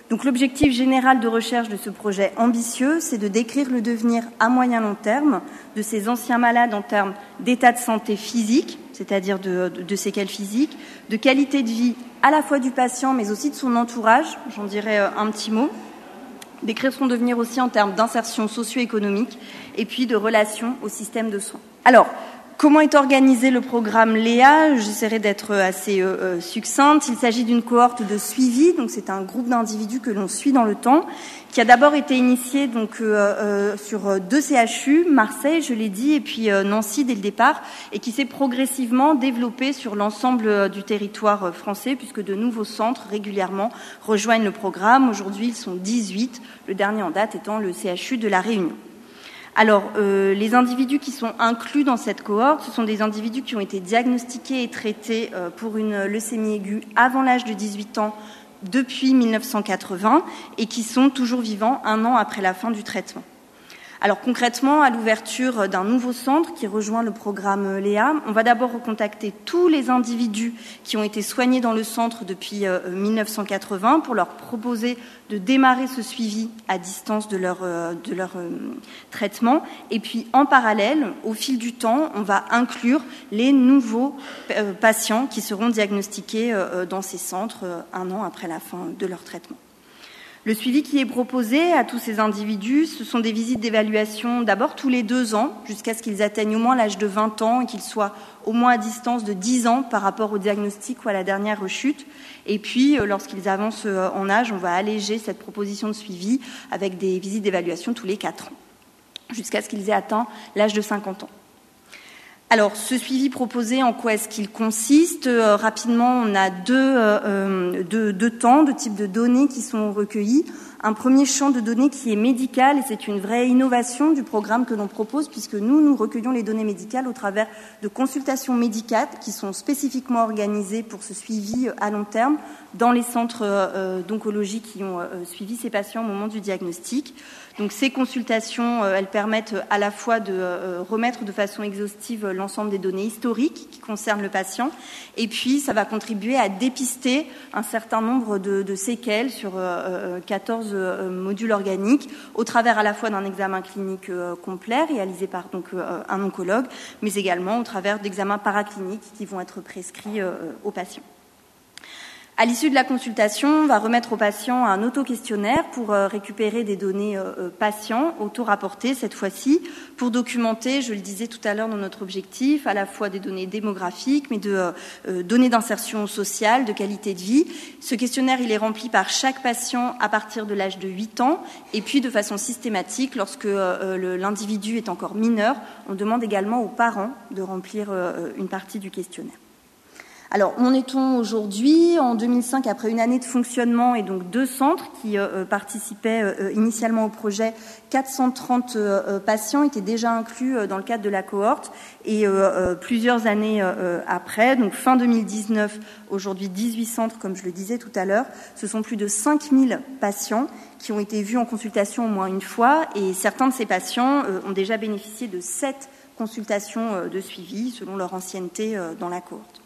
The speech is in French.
Donc l'objectif général de recherche de ce projet ambitieux, c'est de décrire le devenir à moyen long terme de ces anciens malades en termes d'état de santé physique, c'est-à-dire de séquelles physiques, de qualité de vie à la fois du patient mais aussi de son entourage, j'en dirai un petit mot, décrire son devenir aussi en termes d'insertion socio-économique et puis de relation au système de soins. Alors, comment est organisé le programme Léa? J'essaierai d'être assez succincte. Il s'agit d'une cohorte de suivi, donc c'est un groupe d'individus que l'on suit dans le temps, qui a d'abord été initié donc sur 2 CHU, Marseille, je l'ai dit, et puis Nancy dès le départ, et qui s'est progressivement développé sur l'ensemble du territoire français, puisque de nouveaux centres régulièrement rejoignent le programme. Aujourd'hui, ils sont 18, le dernier en date étant le CHU de La Réunion. Alors, les individus qui sont inclus dans cette cohorte, ce sont des individus qui ont été diagnostiqués et traités pour une leucémie aiguë avant l'âge de 18 ans depuis 1980 et qui sont toujours vivants 1 an après la fin du traitement. Alors concrètement, à l'ouverture d'un nouveau centre qui rejoint le programme Léa, on va d'abord recontacter tous les individus qui ont été soignés dans le centre depuis 1980 pour leur proposer de démarrer ce suivi à distance de leur traitement. Et puis en parallèle, au fil du temps, on va inclure les nouveaux patients qui seront diagnostiqués dans ces centres 1 an après la fin de leur traitement. Le suivi qui est proposé à tous ces individus, ce sont des visites d'évaluation d'abord tous les 2 ans, jusqu'à ce qu'ils atteignent au moins l'âge de 20 ans et qu'ils soient au moins à distance de 10 ans par rapport au diagnostic ou à la dernière rechute. Et puis, lorsqu'ils avancent en âge, on va alléger cette proposition de suivi avec des visites d'évaluation tous les 4 ans, jusqu'à ce qu'ils aient atteint l'âge de 50 ans. Alors, ce suivi proposé, en quoi est-ce qu'il consiste? Rapidement, on a deux temps, 2 types de données qui sont recueillies. Un premier champ de données qui est médical, et c'est une vraie innovation du programme que l'on propose, puisque nous recueillons les données médicales au travers de consultations médicales qui sont spécifiquement organisées pour ce suivi à long terme dans les centres d'oncologie qui ont suivi ces patients au moment du diagnostic. Donc ces consultations, elles permettent à la fois de remettre de façon exhaustive l'ensemble des données historiques qui concernent le patient, et puis ça va contribuer à dépister un certain nombre de séquelles sur 14 modules organiques, au travers à la fois d'un examen clinique complet réalisé par donc un oncologue, mais également au travers d'examens paracliniques qui vont être prescrits aux patients. À l'issue de la consultation, on va remettre au patient un auto-questionnaire pour récupérer des données patients, auto-rapportées cette fois-ci, pour documenter, je le disais tout à l'heure dans notre objectif, à la fois des données démographiques, mais de données d'insertion sociale, de qualité de vie. Ce questionnaire, il est rempli par chaque patient à partir de l'âge de 8 ans, et puis de façon systématique, lorsque l'individu est encore mineur, on demande également aux parents de remplir une partie du questionnaire. Alors, où en est-on aujourd'hui? En 2005, après une année de fonctionnement et donc 2 centres qui participaient initialement au projet, 430 patients étaient déjà inclus dans le cadre de la cohorte, et plusieurs années après, donc fin 2019, aujourd'hui 18 centres, comme je le disais tout à l'heure, ce sont plus de 5000 patients qui ont été vus en consultation au moins une fois, et certains de ces patients ont déjà bénéficié de 7 consultations de suivi selon leur ancienneté dans la cohorte.